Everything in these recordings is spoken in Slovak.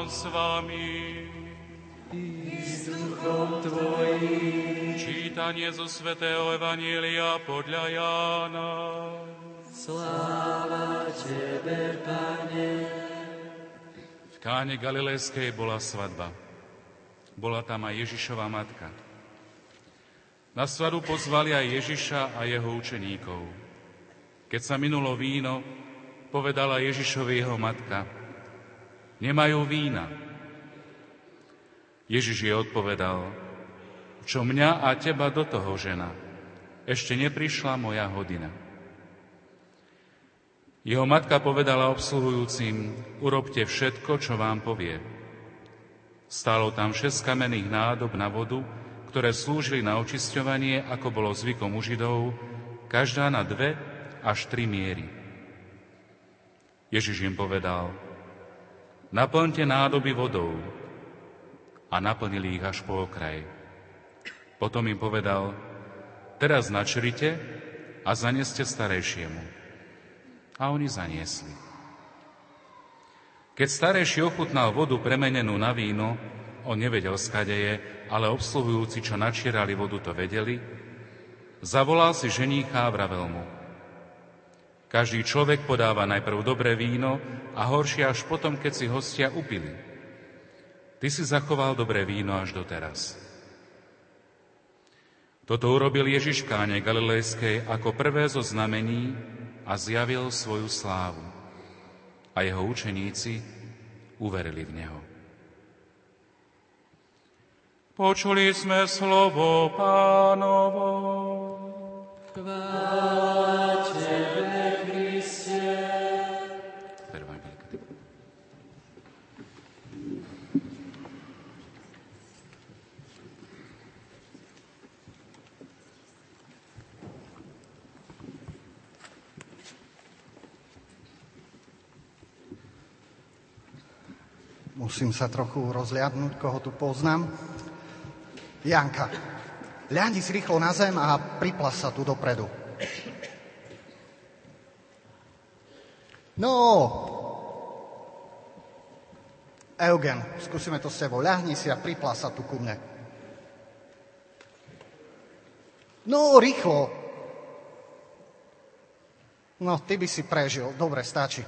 Pán s vami. I s duchom tvojím. Čítanie zo svätého Evanjelia podľa Jána. Sláva tebe, Pane. V Káne Galilejskej bola svadba. Bola tam aj Ježišova matka. Na svadbu pozvali aj Ježiša a jeho učeníkov. Keď sa minulo víno, povedala Ježišovi jeho matka: Nemajú vína. Ježiš jej odpovedal: Čo mňa a teba do toho, žena? Ešte neprišla moja hodina. Jeho matka povedala obsluhujúcim: Urobte všetko, čo vám povie. Stálo tam 6 kamenných nádob na vodu, ktoré slúžili na očisťovanie, ako bolo zvykom u Židov, každá na 2 až 3 miery. Ježiš im povedal: Naplňte nádoby vodou. A naplnili ich až po okraj. Potom im povedal: Teraz načrite a zaneste starejšiemu. A oni zaniesli. Keď starejší ochutnal vodu premenenú na víno, on nevedel, skade je, ale obsluhujúci, čo načierali vodu, to vedeli, zavolal si ženícha a vravel mu: Každý človek podáva najprv dobré víno a horšie až potom, keď si hostia upili. Ty si zachoval dobré víno až doteraz. Toto urobil Ježiš v Káne Galilejskej ako prvé zo znamení a zjavil svoju slávu. A jeho učeníci uverili v neho. Počuli sme slovo Pánovo. Chvála tebe, Kriste. Musím sa trochu rozliadnúť, koho tu poznám. Janka, ľahni si rýchlo na zem a priplas sa tu dopredu. No, Eugen, skúsime to s tebou. Ľahni si a priplas sa tu ku mne. No, rýchlo. No, ty by si prežil. Dobre, stačí.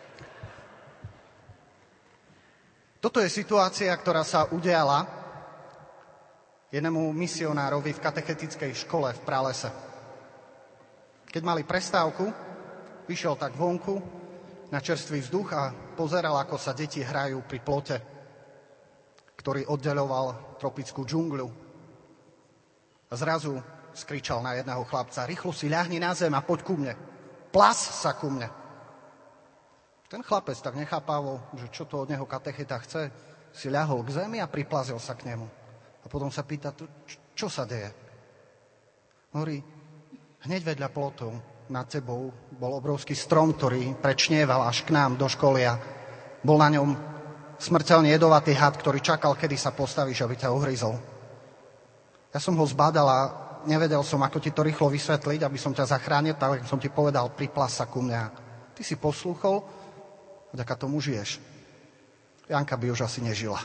Toto je situácia, ktorá sa udiala jednému misionárovi v katechetickej škole v Pralese. Keď mali prestávku, vyšiel tak vonku na čerstvý vzduch a pozeral, ako sa deti hrajú pri plote, ktorý oddeľoval tropickú džungľu. A zrazu skričal na jedného chlapca: Rýchlo si ľahni na zem a poď ku mne. Plas sa ku mne. Ten chlapec tak nechápavo, že čo to od neho katecheta chce, si ľahol k zemi a priplazil sa k nemu. A potom sa pýta: čo sa deje? Hovorí: hneď vedľa plotov nad tebou bol obrovský strom, ktorý prečnieval až k nám do školy a bol na ňom smrteľne jedovatý had, ktorý čakal, kedy sa postavíš, aby ťa uhryzol. Ja som ho zbadal a nevedel som, ako ti to rýchlo vysvetliť, aby som ťa zachránil, tak som ti povedal: priplas sa ku mňa. Ty si poslúchol, vďaka tomu žiješ. Janka by už asi nežila.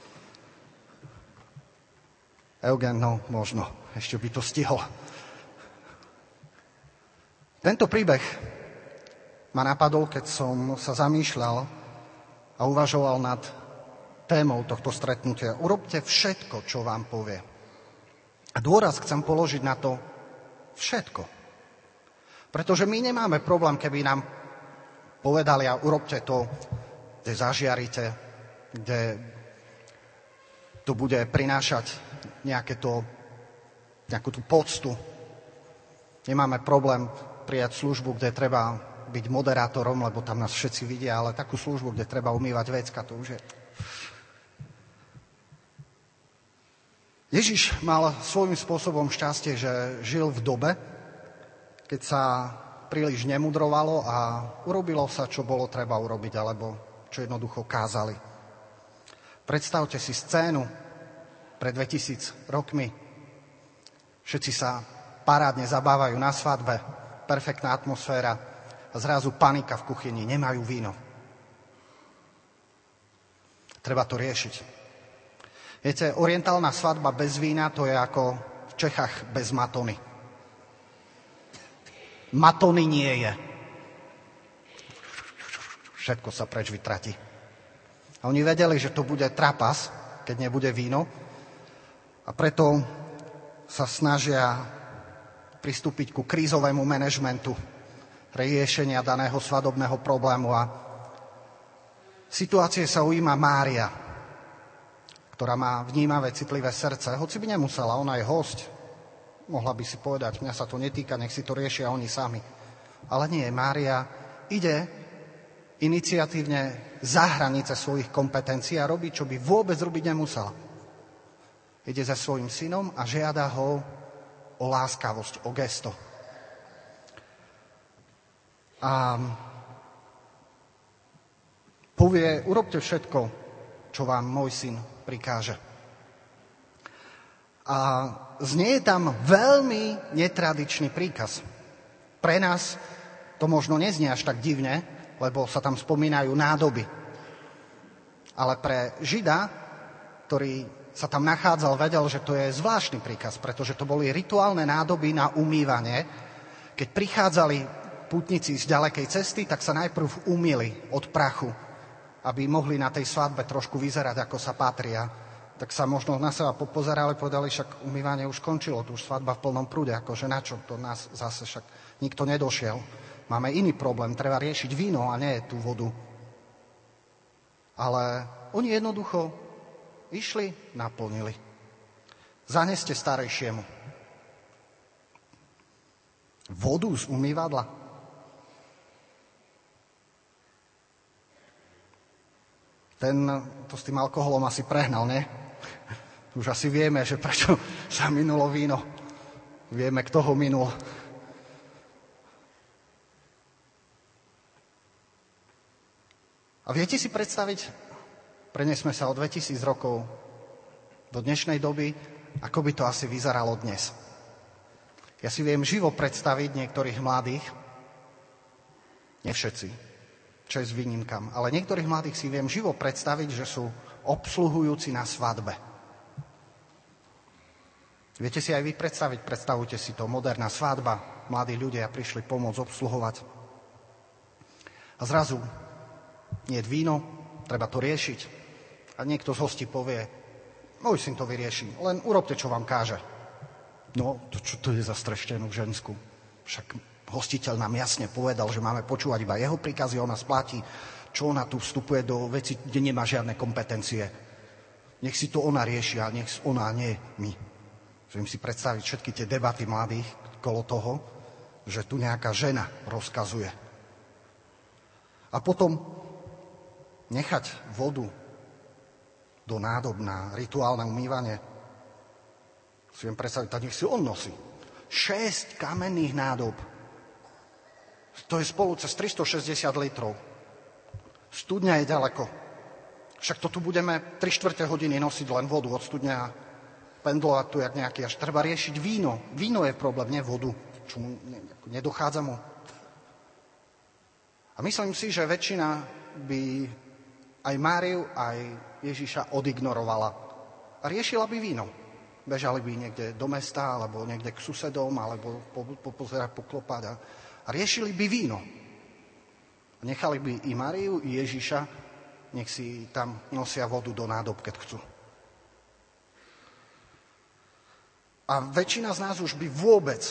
Eugen, no možno, ešte by to stihol. Tento príbeh ma napadol, keď som sa zamýšľal a uvažoval nad témou tohto stretnutia. Urobte všetko, čo vám povie. A dôraz chcem položiť na to všetko. Pretože my nemáme problém, keby nám povedali: a urobte to, kde zažiarite, kde to bude prinášať nejakú tú poctu. Nemáme problém prijať službu, kde treba byť moderátorom, lebo tam nás všetci vidia, ale takú službu, kde treba umývať vecka, to už je. Ježiš mal svojím spôsobom šťastie, že žil v dobe, keď sa príliš nemudrovalo a urobilo sa, čo bolo treba urobiť, alebo čo jednoducho kázali. Predstavte si scénu pred 2000 rokmi. Všetci sa parádne zabávajú na svadbe, perfektná atmosféra a zrazu panika v kuchyni, nemajú víno. Treba to riešiť. Viete, orientálna svadba bez vína to je ako v Čechách bez matony. Matony nie je. Všetko sa preč vytratí. A oni vedeli, že to bude trapas, keď nebude víno. A preto sa snažia pristúpiť ku krízovému manažmentu riešenia daného svadobného problému. A situácie sa ujíma Mária, ktorá má vnímavé, citlivé srdce. Hoci by nemusela, ona je hosť. Mohla by si povedať, mňa sa to netýka, nech si to riešia oni sami. Ale nie, Mária ide iniciatívne za hranice svojich kompetencií a robí, čo by vôbec robiť nemusela. Ide za svojím synom a žiada ho o láskavosť, o gesto. A povie, urobte všetko, čo vám môj syn prikáže. A znie tam veľmi netradičný príkaz. Pre nás to možno neznie až tak divne, lebo sa tam spomínajú nádoby. Ale pre Žida, ktorý sa tam nachádzal, vedel, že to je zvláštny príkaz, pretože to boli rituálne nádoby na umývanie. Keď prichádzali pútnici z ďalekej cesty, tak sa najprv umýli od prachu, aby mohli na tej svadbe trošku vyzerať, ako sa patria. Tak sa možno na seba popozerali, povedali, však umývanie už končilo, tu už svadba v plnom prúde, akože na čo to nás zase, však nikto nedošiel. Máme iný problém, treba riešiť víno a nie tú vodu. Ale oni jednoducho išli, naplnili. Zaneste starejšiemu vodu z umývadla. Ten to s tým alkoholom asi prehnal, nie? Už asi vieme, že prečo sa minulo víno. Vieme, kto ho minul. A viete si predstaviť, prenesme sa o 2000 rokov do dnešnej doby, ako by to asi vyzeralo dnes. Ja si viem živo predstaviť niektorých mladých, nie všetci, čo je s výnimkám, ale niektorých mladých si viem živo predstaviť, že sú obsluhujúci na svadbe. Viete si aj vy predstavujte si to, moderná svadba, mladí ľudia prišli pomôcť obsluhovať. A zrazu nie je víno, treba to riešiť. A niekto z hostí povie, môj syn to vyrieši, len urobte, čo vám káže. No, čo to je za streštenú žensku? Však hostiteľ nám jasne povedal, že máme počúvať iba jeho príkazy, ona splatí, čo ona tu vstupuje do veci, kde nemá žiadne kompetencie. Nech si to ona rieši, a nech ona, nie my. Viem si predstaviť všetky tie debaty mladých kolo toho, že tu nejaká žena rozkazuje. A potom nechať vodu do nádob na rituálne umývanie, si viem predstaviť, tak nech si on nosí. 6 kamenných nádob. To je spolu cez 360 litrov. Studňa je ďaleko. Však to tu budeme 3/4 hodiny nosiť len vodu od studňa a pendlovať tu jak nejaký, až treba riešiť víno. Víno je problém, nie vodu. Čo mu nedochádza mu. A myslím si, že väčšina by aj Máriu, aj Ježiša odignorovala. A riešila by víno. Bežali by niekde do mesta, alebo niekde k susedom, alebo popozerať, poklopať a riešili by víno. Nechali by i Máriu, i Ježiša, nech si tam nosia vodu do nádob, keď chcú. A väčšina z nás už by vôbec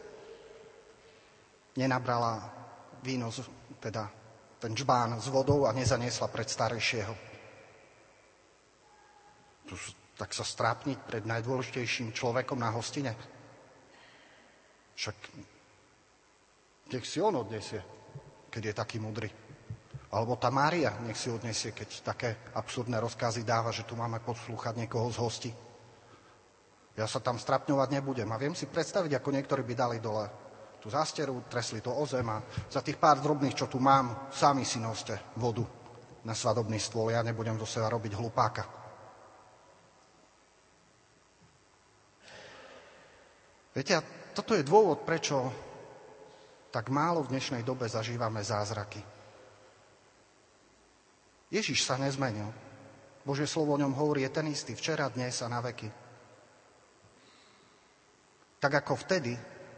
nenabrala víno, teda ten džbán s vodou a nezaniesla pred starejšieho. Tak sa strápniť pred najdôležitejším človekom na hostine. Však nech si on odniesie, keď je taký mudrý. Alebo tá Mária nech si odniesie, keď také absurdné rozkazy dáva, že tu máme poslúchať niekoho z hostí. Ja sa tam strapňovať nebudem. A viem si predstaviť, ako niektorí by dali dole tú zásteru, tresli to o zem a za tých pár drobných, čo tu mám, sami si noste vodu na svadobný stôl. Ja nebudem do seba robiť hlupáka. Viete, a toto je dôvod, prečo tak málo v dnešnej dobe zažívame zázraky. Ježiš sa nezmenil. Božie slovo o ňom hovorí, je ten istý včera, dnes a na veky. Tak ako vtedy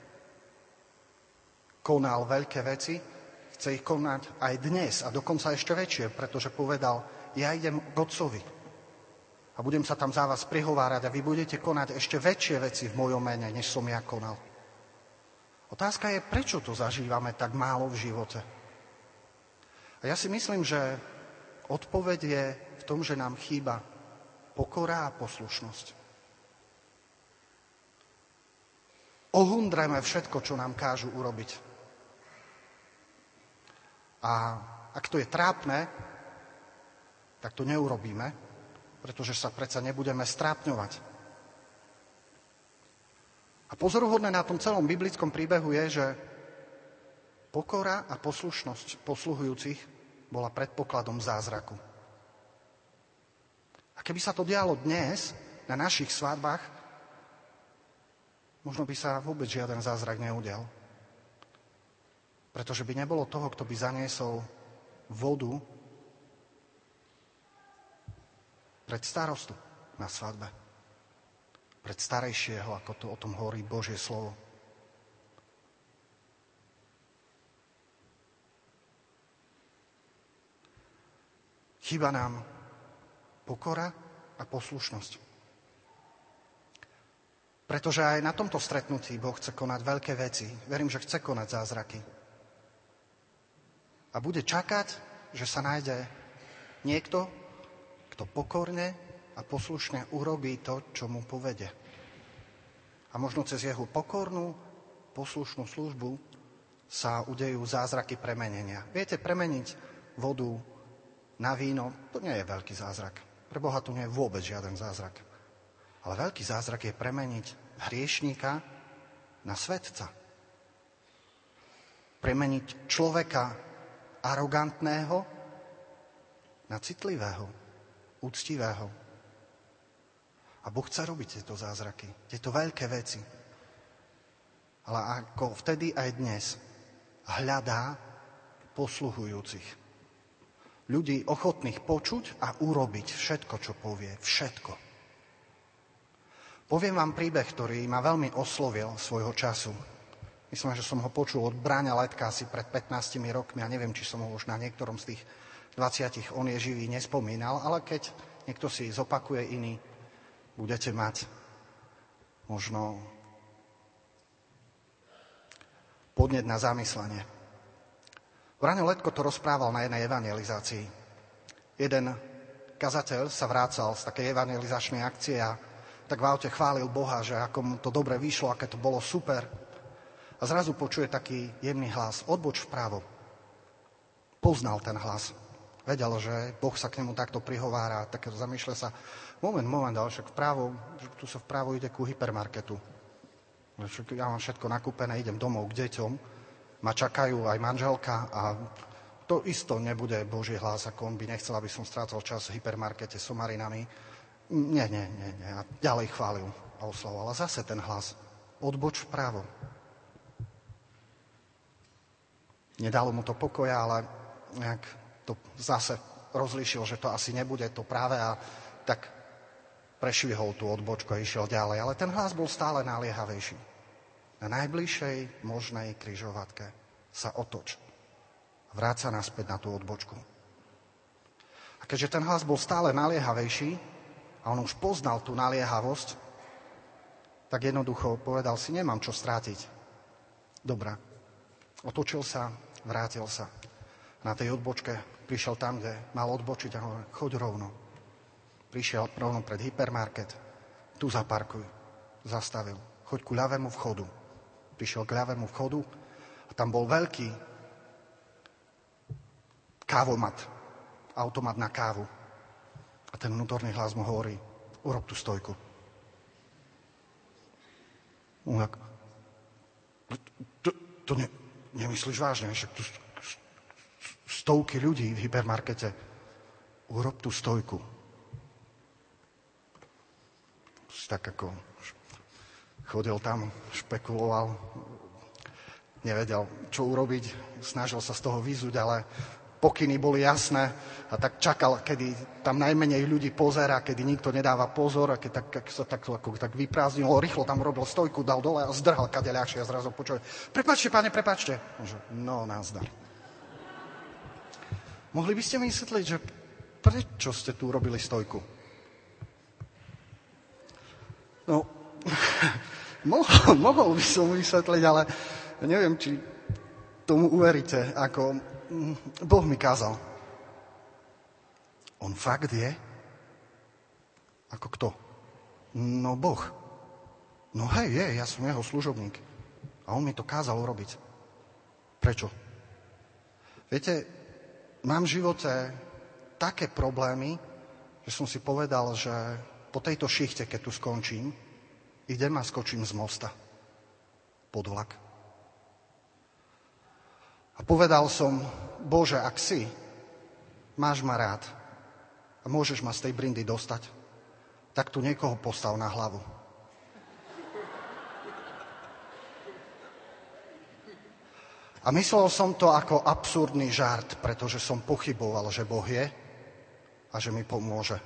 konal veľké veci, chce ich konať aj dnes a dokonca ešte väčšie, pretože povedal, ja idem k Otcovi a budem sa tam za vás prihovárať a vy budete konať ešte väčšie veci v mojom mene, než som ja konal. Otázka je, prečo to zažívame tak málo v živote? A ja si myslím, že odpoveď je v tom, že nám chýba pokora a poslušnosť. Ohundreme všetko, čo nám kážu urobiť. A ak to je trápne, tak to neurobíme, pretože sa predsa nebudeme strápňovať. A pozoruhodné na tom celom biblickom príbehu je, že pokora a poslušnosť posluhujúcich bola predpokladom zázraku. A keby sa to dialo dnes, na našich svadbách, možno by sa vôbec žiaden zázrak neudial. Pretože by nebolo toho, kto by zaniesol vodu pred starostu na svadbe. Pred starejšieho, ako to o tom hovorí Božie slovo. Chýba nám pokora a poslušnosť. Pretože aj na tomto stretnutí Boh chce konať veľké veci. Verím, že chce konať zázraky. A bude čakať, že sa nájde niekto, kto pokorne a poslušne urobí to, čo mu povede. A možno cez jeho pokornú, poslušnú službu sa udejú zázraky premenenia. Viete, premeniť vodu na víno, to nie je veľký zázrak. Pre Boha to nie je vôbec žiaden zázrak. Ale veľký zázrak je premeniť hriešníka na svetca. Premeniť človeka arogantného na citlivého, úctivého. A Boh chce robiť tieto zázraky, tieto veľké veci. Ale ako vtedy aj dnes hľadá posluhujúcich. Ľudí ochotných počuť a urobiť všetko, čo povie. Všetko. Poviem vám príbeh, ktorý ma veľmi oslovil svojho času. Myslím, že som ho počul od Bráňa Letka asi pred 15 rokmi a neviem, či som ho už na niektorom z tých 20 On je živý nespomínal, ale keď niekto si zopakuje iný, budete mať možno podnet na zamyslenie. Braňo Letko to rozprával na jednej evangelizácii. Jeden kazateľ sa vrácal z takej evangelizačnej akcie a tak v aute chválil Boha, že ako mu to dobre vyšlo, aké to bolo super. A zrazu počuje taký jemný hlas, odboč vpravo. Poznal ten hlas. Vedel, že Boh sa k nemu takto prihovára, tak zamýšľa sa, moment, ale však vpravo, tu sa vpravo ide ku hypermarketu. Ja mám všetko nakúpené, idem domov k deťom, ma čakajú aj manželka a to isto nebude Boží hlas, ako on by nechcel, aby som strácal čas v hypermarkete s somarinami. Nie. A ďalej chválil a oslavoval. A zase ten hlas, odboč vpravo. Nedalo mu to pokoja, ale nejak to zase rozlíšil, že to asi nebude to práve a tak prešvihol tú odbočku a išiel ďalej. Ale ten hlas bol stále naliehavejší. Na najbližšej možnej križovatke sa otoč. Vráť sa naspäť na tú odbočku. A keďže ten hlas bol stále naliehavejší a on už poznal tú naliehavosť, tak jednoducho povedal si, nemám čo strátiť. Dobre. Otočil sa, vrátil sa. Na tej odbočke prišiel tam, kde mal odbočiť a hovoril, choď rovno. Prišiel rovno pred hypermarket, tu zaparkuj. Zastavil. Choď ku ľavému vchodu. Prišiel k ľavému vchodu a tam bol veľký kávomat, automat na kávu. A ten vnútorný hlas mu hovorí, urob tú stojku. To nemyslíš vážne, však tu stovky ľudí v hypermarkete. Urob tú stojku. Tak ako chodil tam, špekuloval, nevedel, čo urobiť, snažil sa z toho vyzuť, ale pokyny boli jasné a tak čakal, kedy tam najmenej ľudí pozerá, kedy nikto nedáva pozor a keď sa tak vyprázdnilo, rýchlo tam robil stojku, dal dole a zdrhal kadeľakšie a zrazu počul: prepáčte, pane, prepáčte. No, názdar. Mohli by ste mi vysvetliť, že prečo ste tu robili stojku? No, mohol by som vysvetliť, ale neviem, či tomu uveríte, ako Boh mi kázal. On fakt je? Ako kto? No Boh. No hej, ja som jeho služobník. A on mi to kázal urobiť. Prečo? Viete, mám v živote také problémy, že som si povedal, že po tejto šichte, keď tu skončím, idem a skočím z mosta pod vlak. A povedal som: Bože, ak si, máš ma rád a môžeš ma z tej brindy dostať, tak tu niekoho postav na hlavu. A myslel som to ako absurdný žart, pretože som pochyboval, že Boh je a že mi pomôže.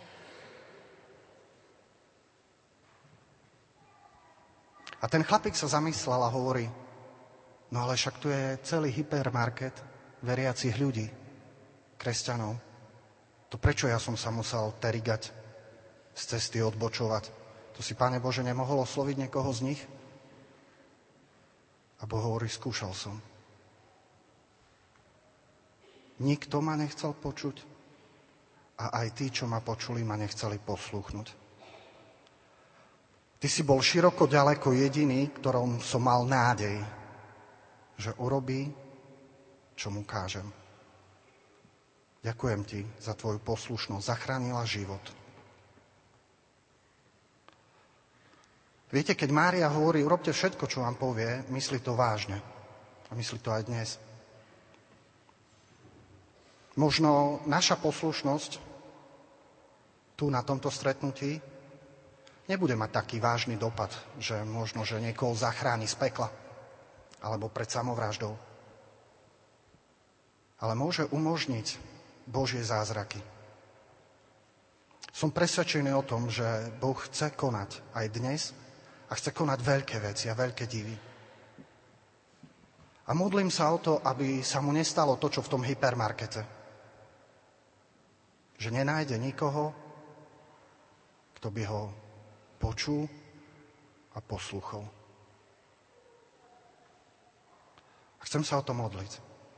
A ten chlapík sa zamyslel a hovorí: no ale však tu je celý hypermarket veriacich ľudí, kresťanov. To prečo ja som sa musel terigať, z cesty odbočovať? To si, Pane Bože, nemohol osloviť niekoho z nich? A Boh hovorí: skúšal som. Nikto ma nechcel počuť a aj tí, čo ma počuli, ma nechceli poslúchnuť. Ty si bol široko ďaleko jediný, ktorom som mal nádej, že urobí, čo mu kážem. Ďakujem ti za tvoju poslušnosť. Zachránila život. Viete, keď Mária hovorí: urobte všetko, čo vám povie, myslí to vážne. A myslí to aj dnes. Možno naša poslušnosť tu na tomto stretnutí nebude mať taký vážny dopad, že možno, že niekoho zachráni z pekla alebo pred samovraždou. Ale môže umožniť Božie zázraky. Som presvedčený o tom, že Boh chce konať aj dnes a chce konať veľké veci a veľké divy. A modlím sa o to, aby sa mu nestalo to, čo v tom hypermarkete. Že nenájde nikoho, kto by ho počul a posluchol. A chcem sa o to modliť.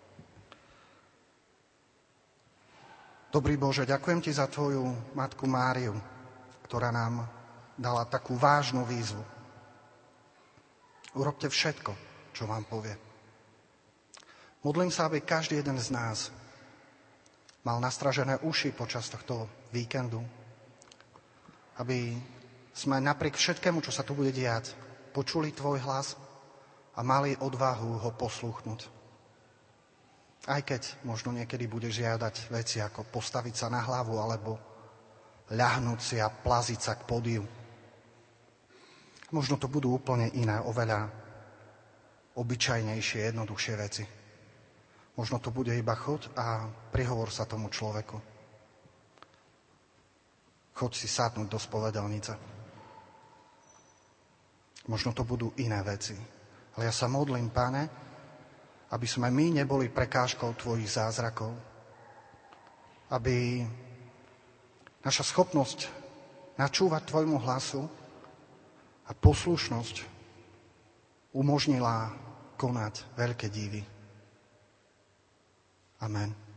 Dobrý Bože, ďakujem ti za tvoju matku Máriu, ktorá nám dala takú vážnu výzvu. Urobte všetko, čo vám povie. Modlím sa, aby každý jeden z nás mal nastražené uši počas tohto víkendu, aby sme napriek všetkému, čo sa tu bude diať, počuli tvoj hlas a mali odvahu ho poslúchnuť. Aj keď možno niekedy budeš žiadať veci ako postaviť sa na hlavu alebo ľahnúť si a plaziť sa k pódiu. Možno to budú úplne iné, oveľa obyčajnejšie, jednoduchšie veci. Možno to bude iba chod a prihovor sa tomu človeku. Choď si sadnúť do spovedelnice. Možno to budú iné veci. Ale ja sa modlím, Pane, aby sme my neboli prekážkou tvojich zázrakov. Aby naša schopnosť načúvať tvojmu hlasu a poslušnosť umožnila konať veľké divy. Amen.